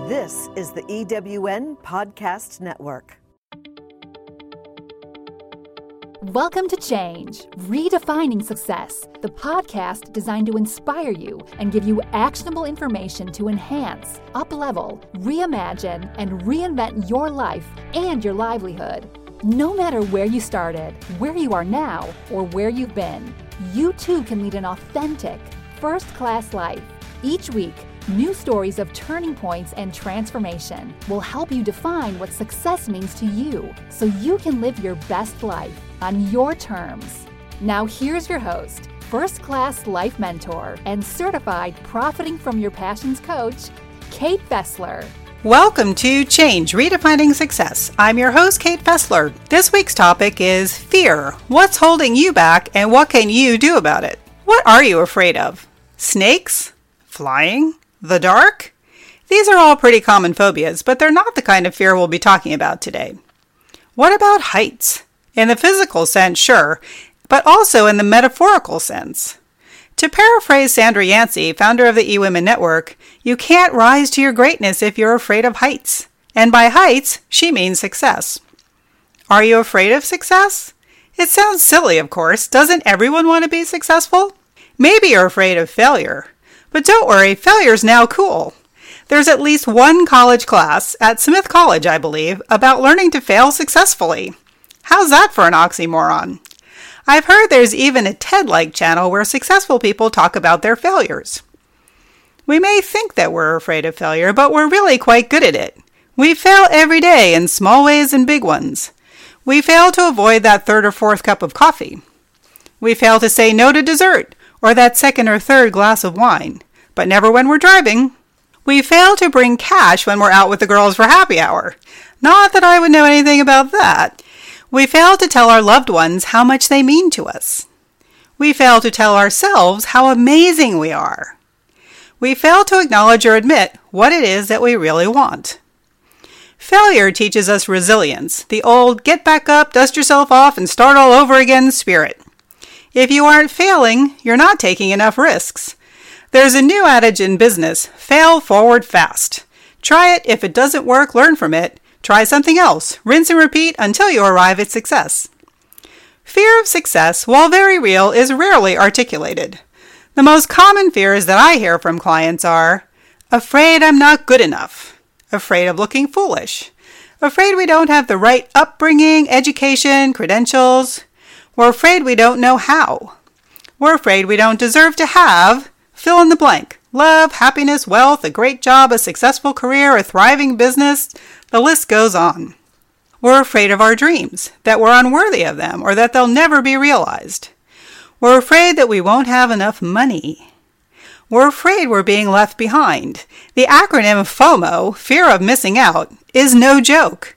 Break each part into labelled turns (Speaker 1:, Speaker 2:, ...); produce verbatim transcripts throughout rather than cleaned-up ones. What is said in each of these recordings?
Speaker 1: This is the E W N Podcast Network.
Speaker 2: Welcome to Change, Redefining Success, the podcast designed to inspire you and give you actionable information to enhance, up-level, reimagine, and reinvent your life and your livelihood. No matter where you started, where you are now, or where you've been, you too can lead an authentic, first-class life. Each week, new stories of turning points and transformation will help you define what success means to you so you can live your best life on your terms. Now here's your host, first-class life mentor and certified Profiting from Your Passions coach, Kate Fessler.
Speaker 3: Welcome to Change, Redefining Success. I'm your host, Kate Fessler. This week's topic is fear. What's holding you back and what can you do about it? What are you afraid of? Snakes? Flying? The dark? These are all pretty common phobias, but they're not the kind of fear we'll be talking about today. What about heights? In the physical sense, sure, but also in the metaphorical sense. To paraphrase Sandra Yancey, founder of the eWomen Network, you can't rise to your greatness if you're afraid of heights. And by heights, she means success. Are you afraid of success? It sounds silly, of course. Doesn't everyone want to be successful? Maybe you're afraid of failure. But don't worry, failure's now cool. There's at least one college class, at Smith College, I believe, about learning to fail successfully. How's that for an oxymoron? I've heard there's even a TED-like channel where successful people talk about their failures. We may think that we're afraid of failure, but we're really quite good at it. We fail every day in small ways and big ones. We fail to avoid that third or fourth cup of coffee. We fail to say no to dessert, or that second or third glass of wine, but never when we're driving. We fail to bring cash when we're out with the girls for happy hour. Not that I would know anything about that. We fail to tell our loved ones how much they mean to us. We fail to tell ourselves how amazing we are. We fail to acknowledge or admit what it is that we really want. Failure teaches us resilience, the old get back up, dust yourself off, and start all over again spirit. If you aren't failing, you're not taking enough risks. There's a new adage in business, fail forward fast. Try it. If it doesn't work, learn from it. Try something else. Rinse and repeat until you arrive at success. Fear of success, while very real, is rarely articulated. The most common fears that I hear from clients are, afraid I'm not good enough, afraid of looking foolish, afraid we don't have the right upbringing, education, credentials. We're afraid we don't know how. We're afraid we don't deserve to have, fill in the blank, love, happiness, wealth, a great job, a successful career, a thriving business. The list goes on. We're afraid of our dreams, that we're unworthy of them, or that they'll never be realized. We're afraid that we won't have enough money. We're afraid we're being left behind. The acronym FOMO, fear of missing out, is no joke.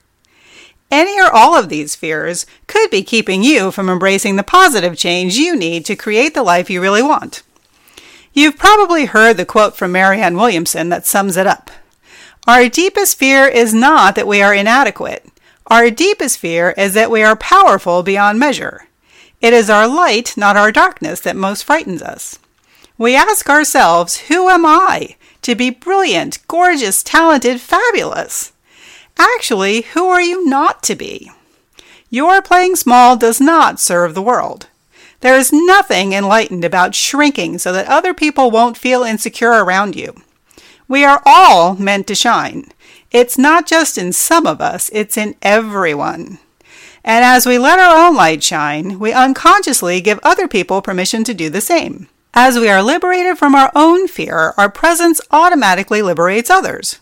Speaker 3: Any or all of these fears could be keeping you from embracing the positive change you need to create the life you really want. You've probably heard the quote from Marianne Williamson that sums it up. Our deepest fear is not that we are inadequate. Our deepest fear is that we are powerful beyond measure. It is our light, not our darkness, that most frightens us. We ask ourselves, who am I? To be brilliant, gorgeous, talented, fabulous. Actually, who are you not to be? Your playing small does not serve the world. There is nothing enlightened about shrinking so that other people won't feel insecure around you. We are all meant to shine. It's not just in some of us, it's in everyone. And as we let our own light shine, we unconsciously give other people permission to do the same. As we are liberated from our own fear, our presence automatically liberates others.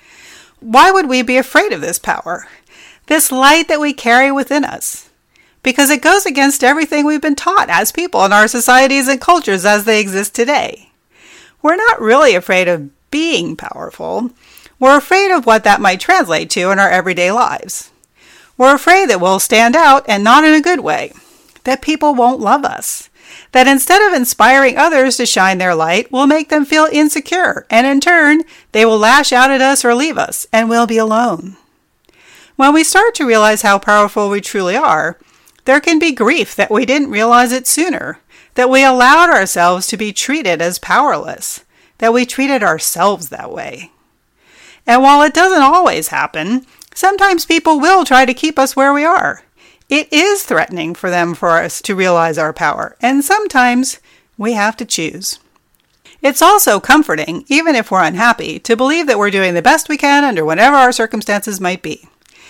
Speaker 3: Why would we be afraid of this power? This light that we carry within us? Because it goes against everything we've been taught as people in our societies and cultures as they exist today. We're not really afraid of being powerful. We're afraid of what that might translate to in our everyday lives. We're afraid that we'll stand out and not in a good way, that people won't love us, that instead of inspiring others to shine their light, we'll make them feel insecure, and in turn, they will lash out at us or leave us, and we'll be alone. When we start to realize how powerful we truly are, there can be grief that we didn't realize it sooner, that we allowed ourselves to be treated as powerless, that we treated ourselves that way. And while it doesn't always happen, sometimes people will try to keep us where we are. It is threatening for them for us to realize our power, and sometimes we have to choose. It's also comforting, even if we're unhappy, to believe that we're doing the best we can under whatever our circumstances might be.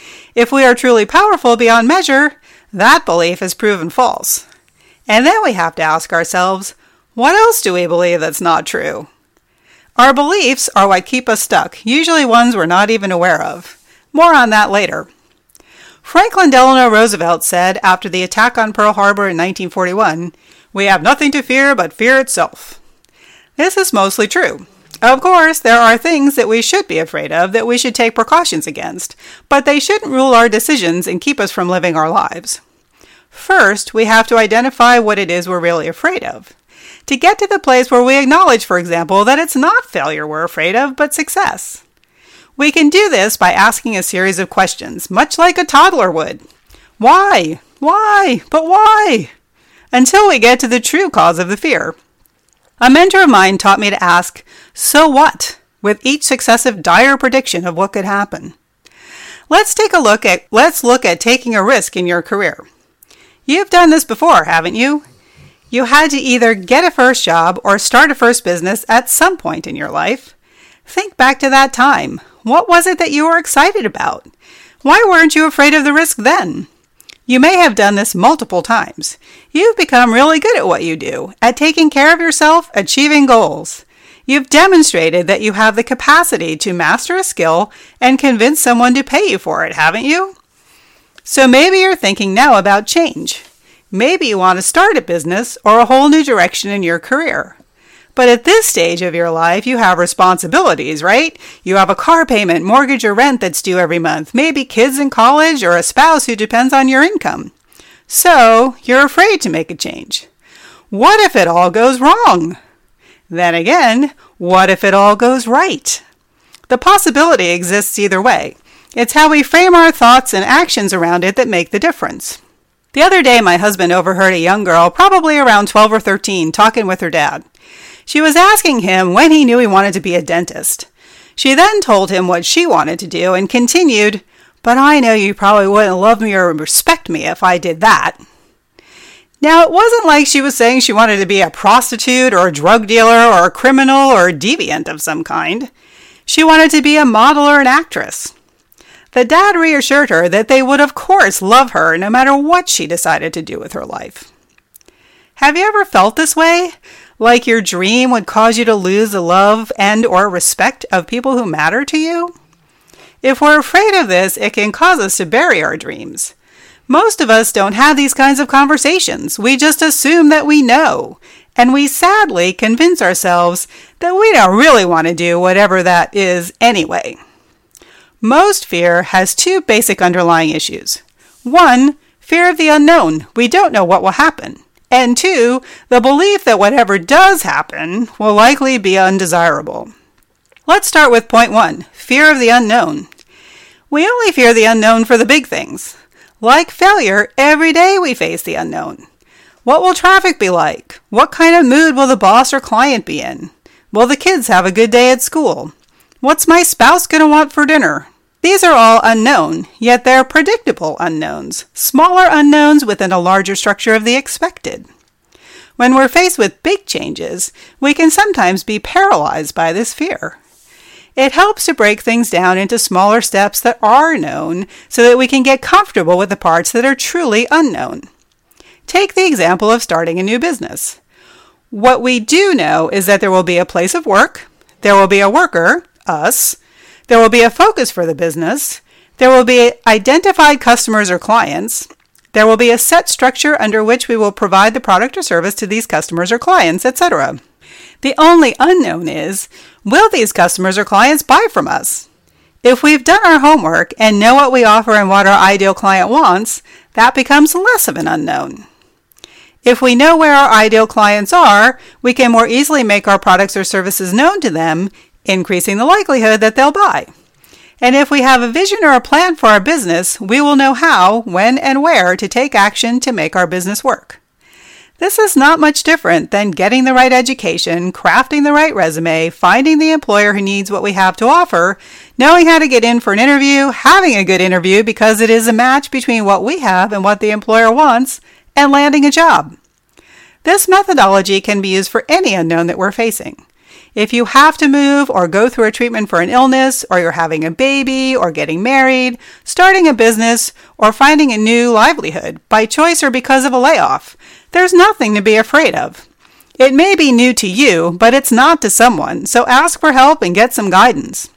Speaker 3: If we are truly powerful beyond measure, that belief is proven false. And then we have to ask ourselves, what else do we believe that's not true? Our beliefs are what keep us stuck, usually ones we're not even aware of. More on that later. Franklin Delano Roosevelt said after the attack on Pearl Harbor in nineteen forty-one, "We have nothing to fear but fear itself." This is mostly true. Of course, there are things that we should be afraid of that we should take precautions against, but they shouldn't rule our decisions and keep us from living our lives. First, we have to identify what it is we're really afraid of. To get to the place where we acknowledge, for example, that it's not failure we're afraid of, but success. We can do this by asking a series of questions, much like a toddler would. Why? Why? But why? Until we get to the true cause of the fear. A mentor of mine taught me to ask, "So what?" with each successive dire prediction of what could happen. Let's take a look at let's look at taking a risk in your career. You've done this before, haven't you? You had to either get a first job or start a first business at some point in your life. Think back to that time. What was it that you were excited about? Why weren't you afraid of the risk then? You may have done this multiple times. You've become really good at what you do, at taking care of yourself, achieving goals. You've demonstrated that you have the capacity to master a skill and convince someone to pay you for it, haven't you? So maybe you're thinking now about change. Maybe you want to start a business or a whole new direction in your career. But at this stage of your life, you have responsibilities, right? You have a car payment, mortgage, or rent that's due every month, maybe kids in college or a spouse who depends on your income. So you're afraid to make a change. What if it all goes wrong? Then again, what if it all goes right? The possibility exists either way. It's how we frame our thoughts and actions around it that make the difference. The other day, my husband overheard a young girl, probably around twelve or thirteen, talking with her dad. She was asking him when he knew he wanted to be a dentist. She then told him what she wanted to do and continued, "But I know you probably wouldn't love me or respect me if I did that." Now, it wasn't like she was saying she wanted to be a prostitute or a drug dealer or a criminal or a deviant of some kind. She wanted to be a model or an actress. The dad reassured her that they would of course love her no matter what she decided to do with her life. Have you ever felt this way? Like your dream would cause you to lose the love and or respect of people who matter to you? If we're afraid of this, it can cause us to bury our dreams. Most of us don't have these kinds of conversations. We just assume that we know, and we sadly convince ourselves that we don't really want to do whatever that is anyway. Most fear has two basic underlying issues. One, fear of the unknown. We don't know what will happen. And two, the belief that whatever does happen will likely be undesirable. Let's start with point one, fear of the unknown. We only fear the unknown for the big things. Like failure, every day we face the unknown. What will traffic be like? What kind of mood will the boss or client be in? Will the kids have a good day at school? What's my spouse going to want for dinner? These are all unknown, yet they're predictable unknowns, smaller unknowns within a larger structure of the expected. When we're faced with big changes, we can sometimes be paralyzed by this fear. It helps to break things down into smaller steps that are known so that we can get comfortable with the parts that are truly unknown. Take the example of starting a new business. What we do know is that there will be a place of work, there will be a worker, us, there will be a focus for the business, there will be identified customers or clients, there will be a set structure under which we will provide the product or service to these customers or clients, et cetera. The only unknown is, will these customers or clients buy from us? If we've done our homework and know what we offer and what our ideal client wants, that becomes less of an unknown. If we know where our ideal clients are, we can more easily make our products or services known to them, increasing the likelihood that they'll buy. And if we have a vision or a plan for our business, we will know how, when, and where to take action to make our business work. This is not much different than getting the right education, crafting the right resume, finding the employer who needs what we have to offer, knowing how to get in for an interview, having a good interview because it is a match between what we have and what the employer wants, and landing a job. This methodology can be used for any unknown that we're facing. If you have to move or go through a treatment for an illness, or you're having a baby, or getting married, starting a business, or finding a new livelihood, by choice or because of a layoff, there's nothing to be afraid of. It may be new to you, but it's not to someone, so ask for help and get some guidance.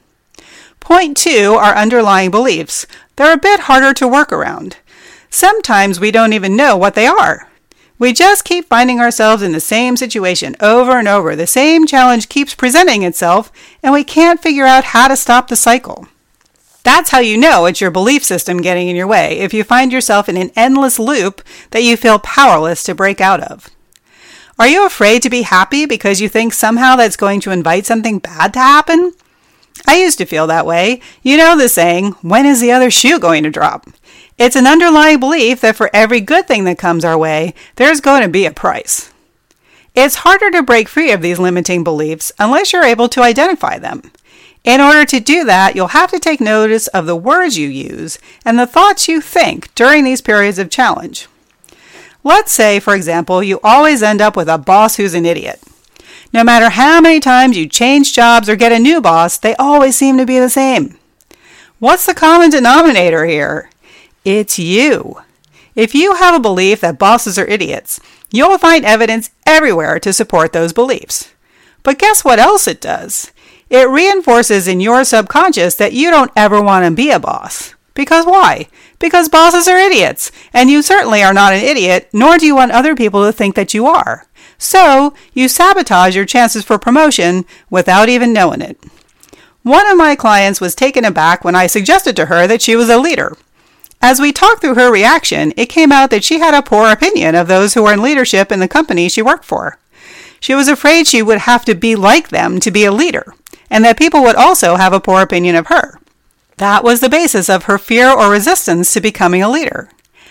Speaker 3: Point two are underlying beliefs. They're a bit harder to work around. Sometimes we don't even know what they are. We just keep finding ourselves in the same situation over and over. The same challenge keeps presenting itself, and we can't figure out how to stop the cycle. That's how you know it's your belief system getting in your way, if you find yourself in an endless loop that you feel powerless to break out of. Are you afraid to be happy because you think somehow that's going to invite something bad to happen? I used to feel that way. You know the saying, when is the other shoe going to drop? It's an underlying belief that for every good thing that comes our way, there's going to be a price. It's harder to break free of these limiting beliefs unless you're able to identify them. In order to do that, you'll have to take notice of the words you use and the thoughts you think during these periods of challenge. Let's say, for example, you always end up with a boss who's an idiot. No matter how many times you change jobs or get a new boss, they always seem to be the same. What's the common denominator here? It's you. If you have a belief that bosses are idiots, you'll find evidence everywhere to support those beliefs. But guess what else it does? It reinforces in your subconscious that you don't ever want to be a boss. Because why? Because bosses are idiots, and you certainly are not an idiot, nor do you want other people to think that you are. So, you sabotage your chances for promotion without even knowing it. One of my clients was taken aback when I suggested to her that she was a leader. As we talked through her reaction, it came out that she had a poor opinion of those who were in leadership in the company she worked for. She was afraid she would have to be like them to be a leader, and that people would also have a poor opinion of her. That was the basis of her fear or resistance to becoming a leader.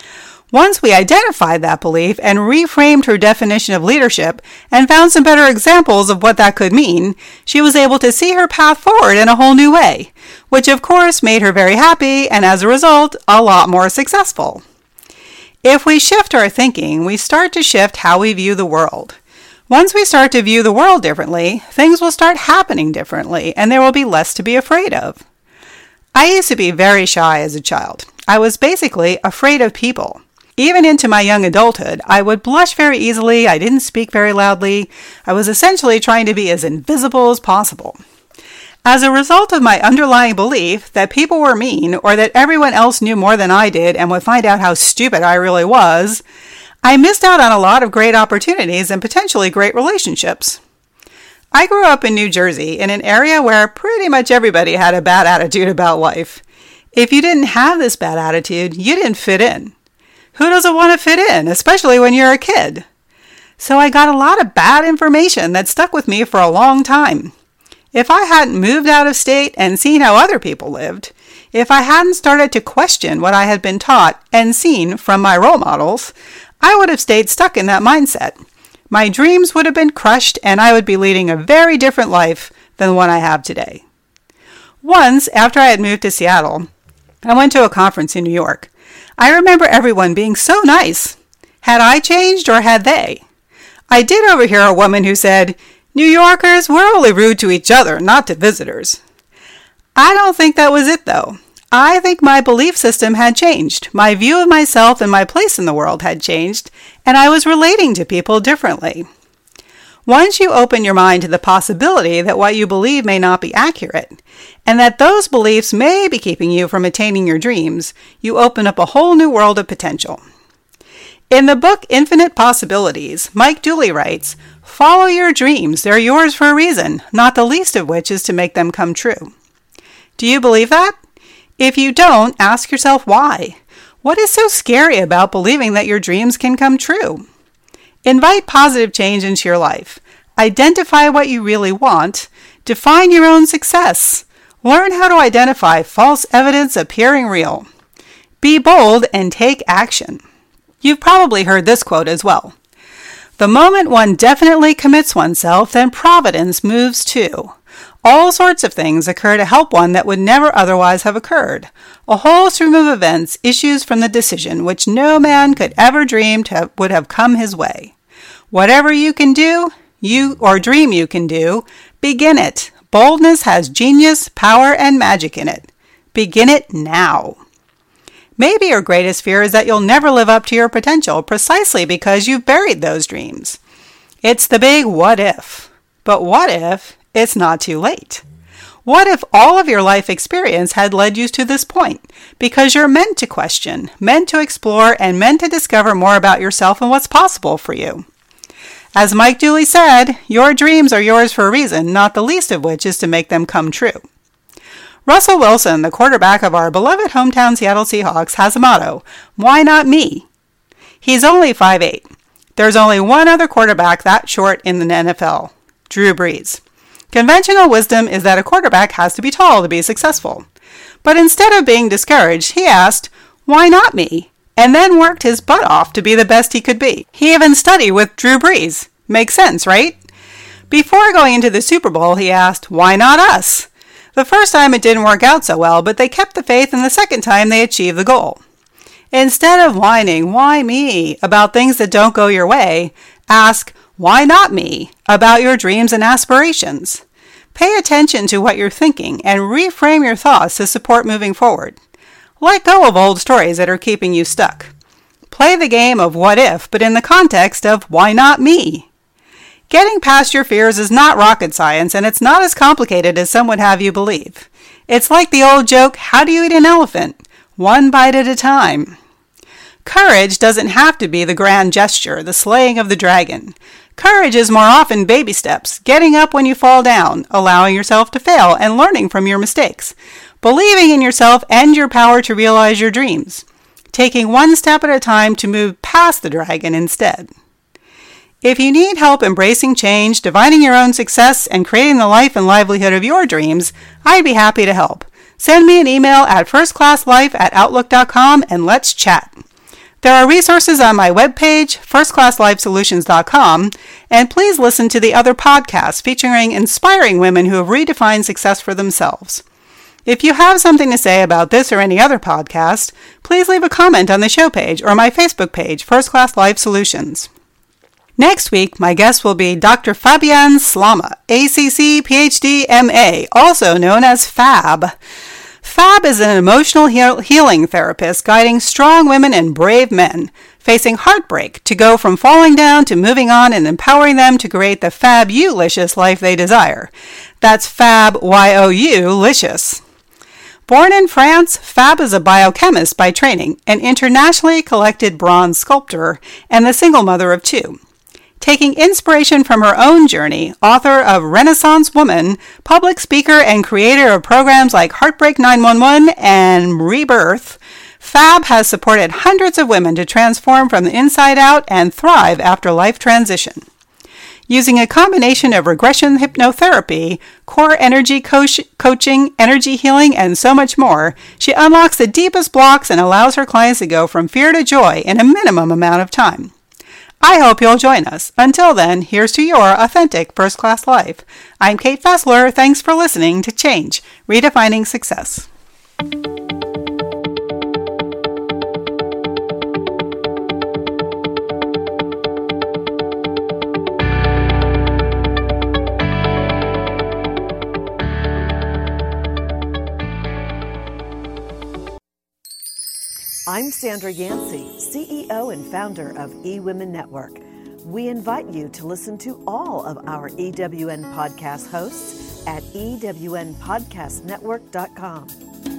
Speaker 3: Once we identified that belief and reframed her definition of leadership and found some better examples of what that could mean, she was able to see her path forward in a whole new way, which of course made her very happy and as a result, a lot more successful. If we shift our thinking, we start to shift how we view the world. Once we start to view the world differently, things will start happening differently and there will be less to be afraid of. I used to be very shy as a child. I was basically afraid of people. Even into my young adulthood, I would blush very easily, I didn't speak very loudly, I was essentially trying to be as invisible as possible. As a result of my underlying belief that people were mean or that everyone else knew more than I did and would find out how stupid I really was, I missed out on a lot of great opportunities and potentially great relationships. I grew up in New Jersey in an area where pretty much everybody had a bad attitude about life. If you didn't have this bad attitude, you didn't fit in. Who doesn't want to fit in, especially when you're a kid? So I got a lot of bad information that stuck with me for a long time. If I hadn't moved out of state and seen how other people lived, if I hadn't started to question what I had been taught and seen from my role models, I would have stayed stuck in that mindset. My dreams would have been crushed and I would be leading a very different life than the one I have today. Once, after I had moved to Seattle, I went to a conference in New York. I remember everyone being so nice. Had I changed or had they? I did overhear a woman who said, "New Yorkers, we're only rude to each other, not to visitors." I don't think that was it though. I think my belief system had changed. My view of myself and my place in the world had changed, and I was relating to people differently. Once you open your mind to the possibility that what you believe may not be accurate, and that those beliefs may be keeping you from attaining your dreams, you open up a whole new world of potential. In the book Infinite Possibilities, Mike Dooley writes, "Follow your dreams. They're yours for a reason, not the least of which is to make them come true." Do you believe that? If you don't, ask yourself why. What is so scary about believing that your dreams can come true? Invite positive change into your life. Identify what you really want. Define your own success. Learn how to identify false evidence appearing real. Be bold and take action. You've probably heard this quote as well. The moment one definitely commits oneself, then providence moves too. All sorts of things occur to help one that would never otherwise have occurred. A whole stream of events issues from the decision which no man could ever dream to have, would have come his way. Whatever you can do, you or dream you can do, begin it. Boldness has genius, power, and magic in it. Begin it now. Maybe your greatest fear is that you'll never live up to your potential precisely because you've buried those dreams. It's the big what if. But what if it's not too late? What if all of your life experience had led you to this point? Because you're meant to question, meant to explore, and meant to discover more about yourself and what's possible for you. As Mike Dooley said, your dreams are yours for a reason, not the least of which is to make them come true. Russell Wilson, the quarterback of our beloved hometown Seattle Seahawks, has a motto, why not me? He's only five foot eight. There's only one other quarterback that short in the N F L, Drew Brees. Conventional wisdom is that a quarterback has to be tall to be successful. But instead of being discouraged, he asked, why not me? And then worked his butt off to be the best he could be. He even studied with Drew Brees. Makes sense, right? Before going into the Super Bowl, he asked, why not us? The first time it didn't work out so well, but they kept the faith, and the second time they achieved the goal. Instead of whining, why me, about things that don't go your way, ask, why not me, about your dreams and aspirations. Pay attention to what you're thinking and reframe your thoughts to support moving forward. Let go of old stories that are keeping you stuck. Play the game of what if, but in the context of why not me? Getting past your fears is not rocket science, and it's not as complicated as some would have you believe. It's like the old joke, how do you eat an elephant? One bite at a time. Courage doesn't have to be the grand gesture, the slaying of the dragon. Courage is more often baby steps, getting up when you fall down, allowing yourself to fail, and learning from your mistakes. Believing in yourself and your power to realize your dreams. Taking one step at a time to move past the dragon instead. If you need help embracing change, divining your own success, and creating the life and livelihood of your dreams, I'd be happy to help. Send me an email at firstclasslife at outlook dot com and let's chat. There are resources on my webpage, first class life solutions dot com, and please listen to the other podcasts featuring inspiring women who have redefined success for themselves. If you have something to say about this or any other podcast, please leave a comment on the show page or my Facebook page, First Class Life Solutions. Next week, my guest will be Doctor Fabienne Slama, A C C, P H D, M A, also known as FAB. FAB is an emotional heal- healing therapist guiding strong women and brave men facing heartbreak to go from falling down to moving on and empowering them to create the fab-you-licious life they desire. That's Fab, Y O U-licious. Born in France, Fab is a biochemist by training, an internationally collected bronze sculptor, and the single mother of two. Taking inspiration from her own journey, author of Renaissance Woman, public speaker and creator of programs like Heartbreak nine one one and Rebirth, Fab has supported hundreds of women to transform from the inside out and thrive after life transition. Using a combination of regression hypnotherapy, core energy co- coaching, energy healing, and so much more, she unlocks the deepest blocks and allows her clients to go from fear to joy in a minimum amount of time. I hope you'll join us. Until then, here's to your authentic first-class life. I'm Kate Fessler. Thanks for listening to Change, Redefining Success.
Speaker 1: I'm Sandra Yancey, C E O and founder of eWomen Network. We invite you to listen to all of our E W N podcast hosts at e w n podcast network dot com.